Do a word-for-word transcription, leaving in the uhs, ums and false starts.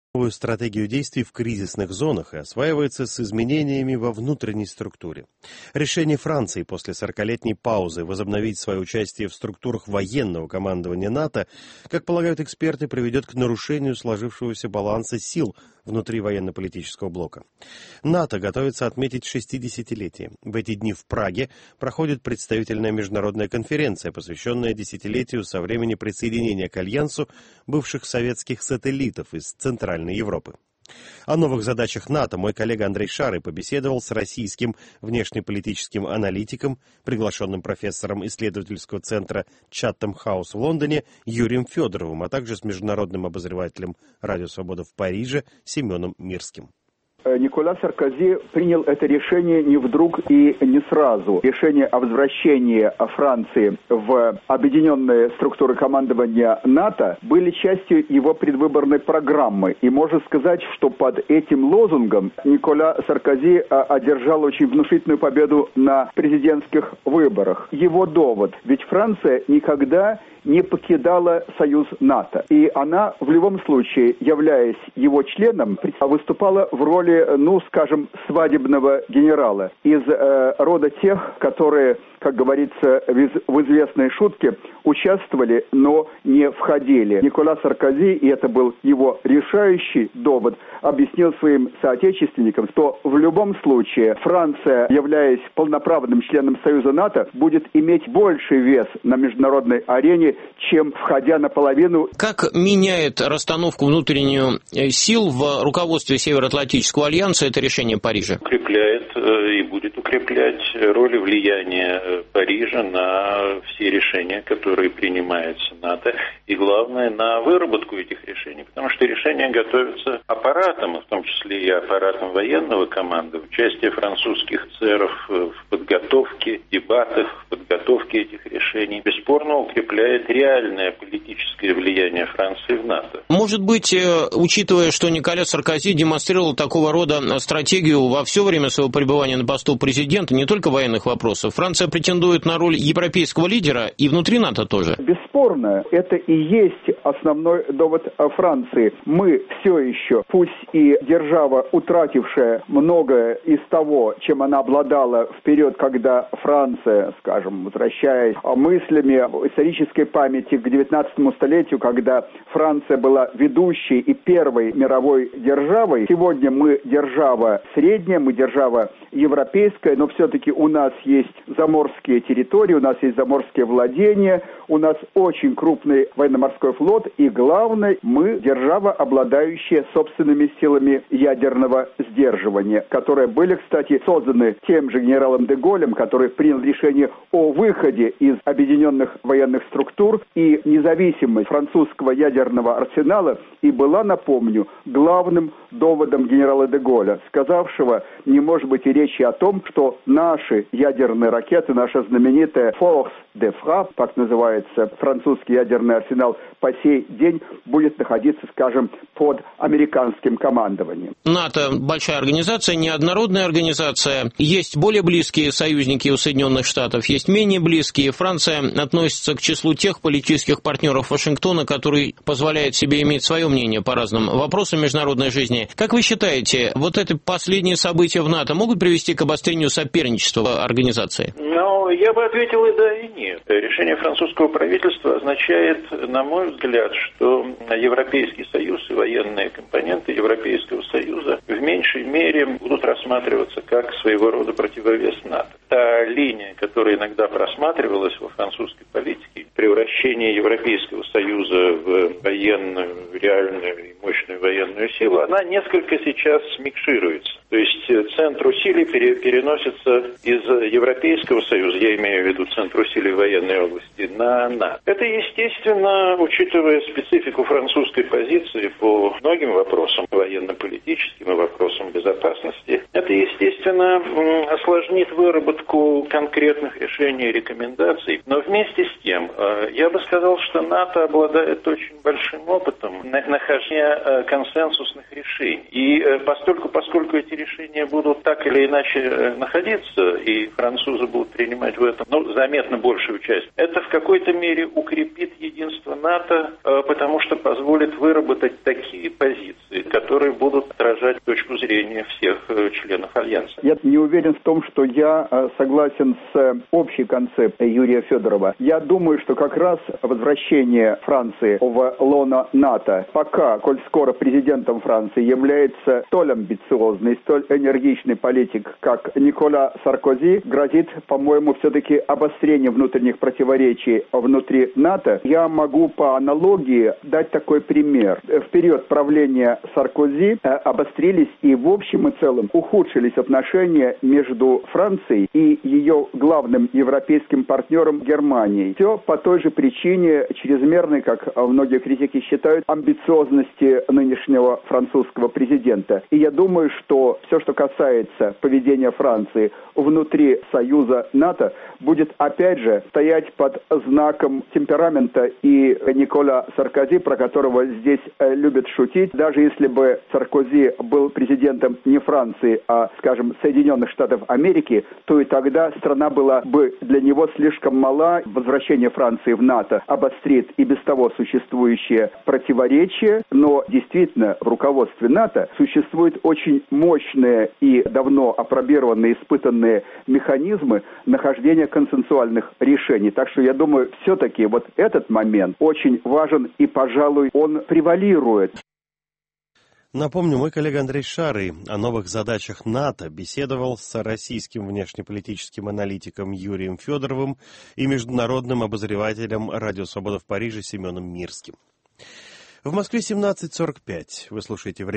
Новую стратегию действий в кризисных зонах и осваивается с изменениями во внутренней структуре. Решение Франции после сорокалетней паузы возобновить свое участие в структурах военного командования НАТО, как полагают эксперты, приведет к нарушению сложившегося баланса сил внутри военно-политического блока. НАТО готовится отметить шестидесятилетие. В эти дни в Праге проходит представительная международная конференция, посвященная десятилетию со времени присоединения к Альянсу бывших советских сателлитов из Центральной Европы. О новых задачах НАТО мой коллега Андрей Шарый побеседовал с российским внешнеполитическим аналитиком, приглашенным профессором исследовательского центра Chatham House в Лондоне Юрием Федоровым, а также с международным обозревателем Радио Свобода в Париже Семеном Мирским. Никола Саркози принял это решение не вдруг и не сразу. Решение о возвращении Франции в объединенные структуры командования НАТО были частью его предвыборной программы. И можно сказать, что под этим лозунгом Никола Саркози одержал очень внушительную победу на президентских выборах. Его довод: ведь Франция никогда не покидала союз НАТО. И она в любом случае, являясь его членом, выступала в роли, ну, скажем, свадебного генерала. Из э, рода тех, которые, как говорится в известной шутке, участвовали, но не входили. Никола Саркози, и это был его решающий довод, объяснил своим соотечественникам, что в любом случае Франция, являясь полноправным членом Союза НАТО, будет иметь больший вес на международной арене, чем входя наполовину. Как меняет расстановку внутреннюю сил в руководстве Североатлантического альянса это решение Парижа? Укрепляет и будет укреплять роль и влияние Парижа на все решения, которые принимаются НАТО, и главное, на выработку этих решений, потому что решения готовятся аппаратом, в том числе и аппаратом военного команды, участие французских церов в подготовке, дебатах, в подготовке этих решений бесспорно укрепляет реальное политическое влияние Франции в НАТО. Может быть, учитывая, что Николя Саркози демонстрировал такого рода стратегию во все время своего пребывания на посту президента, не только военных вопросов, Франция претендует на роль европейского лидера и внутри НАТО тоже? Бесспорно, это и есть основной довод Франции. Мы все еще, пусть и держава, утратившая многое из того, чем она обладала в период, когда Франция, скажем, возвращаясь мыслями исторической памяти к девятнадцатому столетию, когда Франция была ведущей и первой мировой державой, сегодня мы держава средняя, мы держава европейская, но все-таки у нас есть заморские территории, у нас есть заморские владения, у нас очень крупный военно-морской флот, и главное, мы держава, обладающая собственными силами ядерного сдерживания, которые были, кстати, созданы тем же генералом де Голлем, который принял решение о выходе из объединенных военных структур, и независимость французского ядерного арсенала и была, напомню, главным доводом генерала де Голля, сказавшего: не может быть и речи о том, что наши ядерные ракеты, наша знаменитая «Force de Frappe», так называется французский ядерный арсенал, по сей день будет находиться, скажем, под американским командованием. НАТО – большая организация, неоднородная организация. Есть более близкие союзники у Соединенных Штатов, есть менее близкие. Франция относится к числу тех политических партнеров Вашингтона, который позволяет себе иметь свое мнение по разным вопросам международной жизни. Как вы считаете, вот это последние события в НАТО могут привести к обострению соперничества организации? Ну, я бы ответил и да, и нет. Решение французского правительства означает, на мой взгляд, что Европейский Союз и военные компоненты Европейского Союза в меньшей мере будут рассматриваться как своего рода противовес НАТО. Та линия, которая иногда просматривалась во французской политике, превращение Европейского Союза в военную, реальную и мощную военную силу, она несколько сейчас смикшируется. То есть центр усилий пере, переносится из Европейского Союза, я имею в виду центр усилий в военной области, на НАТО. Это, естественно, учитывая специфику французской позиции по многим вопросам военно-политическим и вопросам безопасности, это, естественно, осложнит выработку конкретных решений и рекомендаций. Но вместе с тем, я бы сказал, что НАТО обладает очень большим опытом нахождения консенсусных решений. И постольку, поскольку эти решения будут так или иначе находиться, и французы будут принимать в этом, ну, заметно большую часть, это в какой-то мере укрепит единство НАТО, потому что позволит выработать такие позиции, которые зрения всех членов Альянса. Я не уверен в том, что я согласен с общей концепцией Юрия Федорова. Я думаю, что как раз возвращение Франции в лоно НАТО, пока, коль скоро президентом Франции является столь амбициозный, столь энергичный политик, как Никола Саркози, грозит, по-моему, все-таки обострение внутренних противоречий внутри НАТО. Я могу по аналогии дать такой пример. В период правления Саркози обострились и в общем и целом ухудшились отношения между Францией и ее главным европейским партнером Германией. Все по той же причине чрезмерной, как многие критики считают, амбициозности нынешнего французского президента. И я думаю, что все, что касается поведения Франции внутри Союза НАТО, будет опять же стоять под знаком темперамента и Никола Саркози, про которого здесь э, любят шутить. Даже если бы Саркози был президентом не Франции, а, скажем, Соединенных Штатов Америки, то и тогда страна была бы для него слишком мала. Возвращение Франции в НАТО обострит и без того существующие противоречия, но действительно в руководстве НАТО существуют очень мощные и давно апробированные, испытанные механизмы нахождения консенсуальных решений. Так что я думаю, все-таки вот этот момент очень важен и, пожалуй, он превалирует. Напомню, мой коллега Андрей Шарый о новых задачах НАТО беседовал с российским внешнеполитическим аналитиком Юрием Федоровым и международным обозревателем «Радио Свобода» в Париже Семеном Мирским. В Москве семнадцать сорок пять. Вы слушаете «Время».